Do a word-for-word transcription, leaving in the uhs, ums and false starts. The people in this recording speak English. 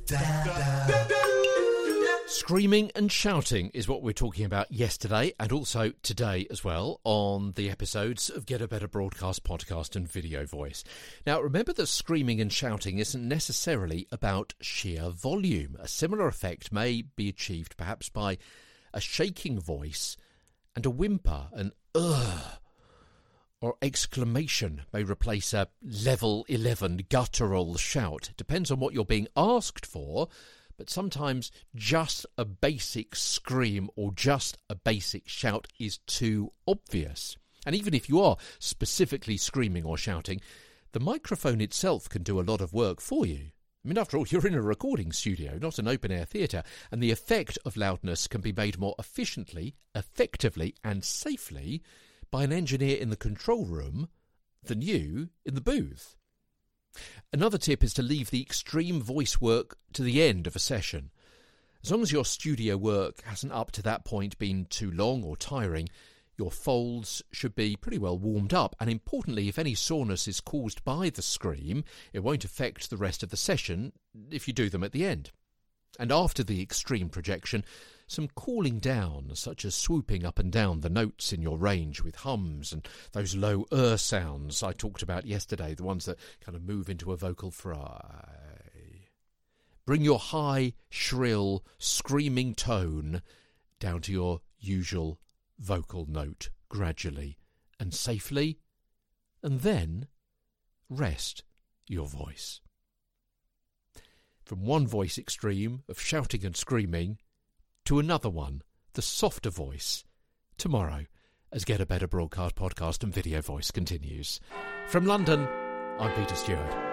Screaming and shouting is what we're talking about yesterday and also today as well on the episodes of Get a Better Broadcast podcast and Video Voice. Now, remember that screaming and shouting isn't necessarily about sheer volume. A similar effect may be achieved perhaps by a shaking voice and a whimper, an ugh, or exclamation may replace a level eleven guttural shout. It depends on what you're being asked for, but sometimes just a basic scream or just a basic shout is too obvious. And even if you are specifically screaming or shouting, the microphone itself can do a lot of work for you. I mean, after all, you're in a recording studio, not an open-air theatre, and the effect of loudness can be made more efficiently, effectively and safely by an engineer in the control room than you in the booth. Another tip is to leave the extreme voice work to the end of a session. As long as your studio work hasn't up to that point been too long or tiring, your folds should be pretty well warmed up, and importantly, if any soreness is caused by the scream, it won't affect the rest of the session if you do them at the end. And after the extreme projection, some cooling down, such as swooping up and down the notes in your range with hums and those low er sounds I talked about yesterday, the ones that kind of move into a vocal fry. Bring your high, shrill, screaming tone down to your usual vocal note gradually and safely, and then rest your voice. From one voice extreme of shouting and screaming to another one, the softer voice, tomorrow as Get a Better Broadcast podcast and Video Voice continues. From London, I'm Peter Stewart.